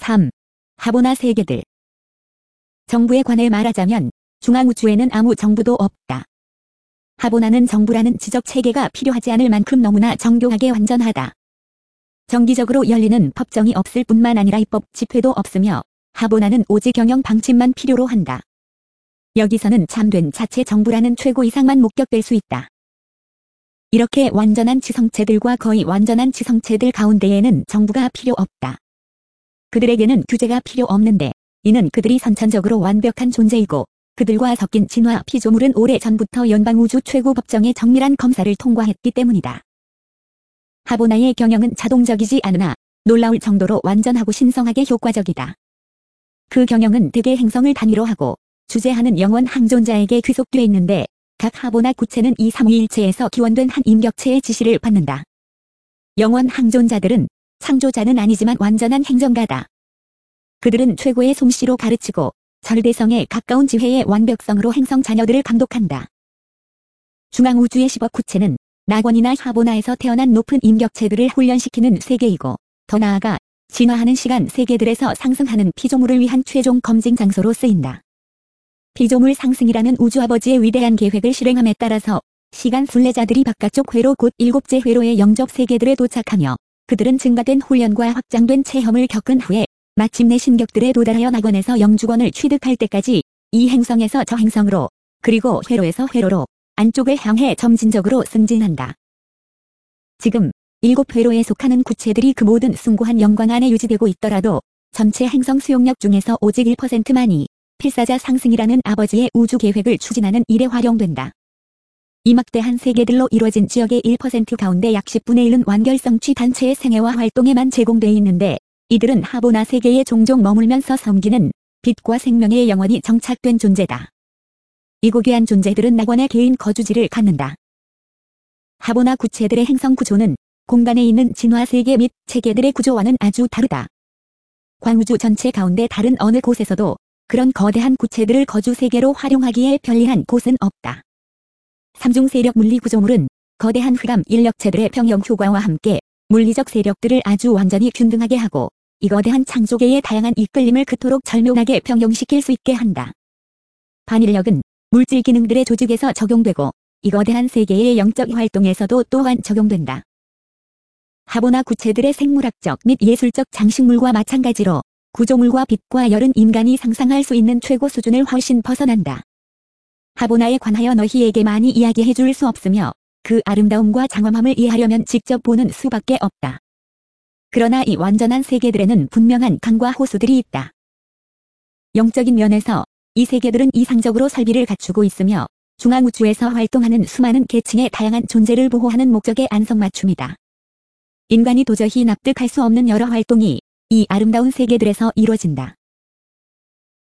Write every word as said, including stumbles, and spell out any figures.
삼. 하보나 세계들. 정부에 관해 말하자면 중앙우주에는 아무 정부도 없다. 하보나는 정부라는 지적 체계가 필요하지 않을 만큼 너무나 정교하게 완전하다. 정기적으로 열리는 법정이 없을 뿐만 아니라 입법 집회도 없으며 하보나는 오직 경영 방침만 필요로 한다. 여기서는 참된 자체 정부라는 최고 이상만 목격될 수 있다. 이렇게 완전한 지성체들과 거의 완전한 지성체들 가운데에는 정부가 필요 없다. 그들에게는 규제가 필요 없는데 이는 그들이 선천적으로 완벽한 존재이고 그들과 섞인 진화 피조물은 오래전부터 연방우주 최고 법정의 정밀한 검사를 통과했기 때문이다. 하보나의 경영은 자동적이지 않으나 놀라울 정도로 완전하고 신성하게 효과적이다. 그 경영은 대개 행성을 단위로 하고 주재하는 영원 항존자에게 귀속돼 있는데 각 하보나 구체는 이 삼위일체에서 기원된 한 임격체의 지시를 받는다. 영원 항존자들은 창조자는 아니지만 완전한 행정가다. 그들은 최고의 솜씨로 가르치고 절대성에 가까운 지혜의 완벽성으로 행성 자녀들을 감독한다. 중앙우주의 십억 구체는 낙원이나 하보나에서 태어난 높은 임격체들을 훈련시키는 세계이고 더 나아가 진화하는 시간 세계들에서 상승하는 피조물을 위한 최종 검증 장소로 쓰인다. 피조물 상승이라는 우주아버지의 위대한 계획을 실행함에 따라서 시간 순례자들이 바깥쪽 회로 곧 일곱째 회로의 영접 세계들에 도착하며 그들은 증가된 훈련과 확장된 체험을 겪은 후에 마침내 신격들에 도달하여 낙원에서 영주권을 취득할 때까지 이 행성에서 저 행성으로 그리고 회로에서 회로로 안쪽을 향해 점진적으로 승진한다. 지금 일곱 회로에 속하는 구체들이 그 모든 숭고한 영광 안에 유지되고 있더라도 전체 행성 수용력 중에서 오직 일 퍼센트만이 필사자 상승이라는 아버지의 우주 계획을 추진하는 일에 활용된다. 이 막대한 세계들로 이루어진 지역의 일 퍼센트 가운데 약 십분의 일은 완결성취 단체의 생애와 활동에만 제공돼 있는데 이들은 하보나 세계에 종종 머물면서 섬기는 빛과 생명의 영원히 정착된 존재다. 이 고귀한 존재들은 낙원의 개인 거주지를 갖는다. 하보나 구체들의 행성 구조는 공간에 있는 진화 세계 및 체계들의 구조와는 아주 다르다. 광우주 전체 가운데 다른 어느 곳에서도 그런 거대한 구체들을 거주 세계로 활용하기에 편리한 곳은 없다. 삼중 세력 물리 구조물은 거대한 휘감 인력체들의 평형 효과와 함께 물리적 세력들을 아주 완전히 균등하게 하고 이 거대한 창조계의 다양한 이끌림을 그토록 절묘하게 평형시킬 수 있게 한다. 반인력은 물질 기능들의 조직에서 적용되고 이 거대한 세계의 영적 활동에서도 또한 적용된다. 하보나 구체들의 생물학적 및 예술적 장식물과 마찬가지로 구조물과 빛과 열은 인간이 상상할 수 있는 최고 수준을 훨씬 벗어난다. 하보나에 관하여 너희에게 많이 이야기해 줄 수 없으며 그 아름다움과 장엄함을 이해하려면 직접 보는 수밖에 없다. 그러나 이 완전한 세계들에는 분명한 강과 호수들이 있다. 영적인 면에서 이 세계들은 이상적으로 설비를 갖추고 있으며 중앙우주에서 활동하는 수많은 계층의 다양한 존재를 보호하는 목적의 안성맞춤이다. 인간이 도저히 납득할 수 없는 여러 활동이 이 아름다운 세계들에서 이루어진다.